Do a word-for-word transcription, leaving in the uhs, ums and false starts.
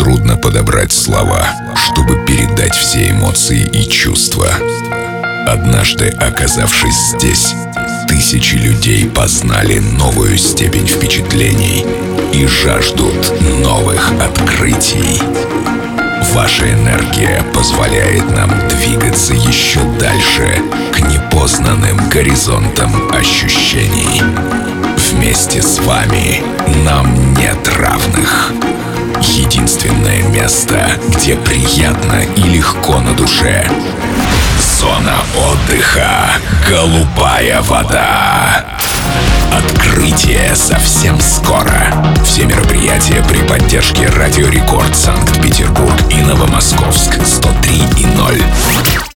Трудно подобрать слова, чтобы передать все эмоции и чувства. Однажды, оказавшись здесь, тысячи людей познали новую степень впечатлений и жаждут новых открытий. Ваша энергия позволяет нам двигаться еще дальше к непознанным горизонтам ощущений. Вместе с вами нам нет равных. Единственное место, где приятно и легко на душе. Зона отдыха «Голубая вода». Открытие совсем скоро. Все мероприятия при поддержке Радио Рекорд Санкт-Петербург и Новомосковск сто три и ноль.